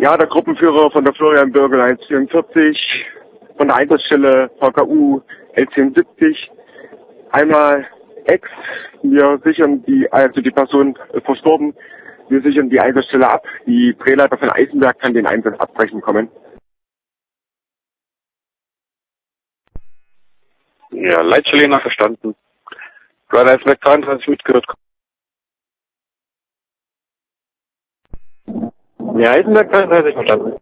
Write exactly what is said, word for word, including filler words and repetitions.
Ja, der Gruppenführer von der Florian Bürgel eins vierundvierzig, von der Einsatzstelle V K U L zehn siebzig. Einmal Ex, wir sichern die, also die Person ist verstorben, wir sichern die Einsatzstelle ab. Die Drehleiter von Eisenberg kann den Einsatz abbrechen kommen. Ja, Leitstelle verstanden. Gerade Eisenberg dreiunddreißig mitgehört. Ja, Eisenberg dreiunddreißig verstanden.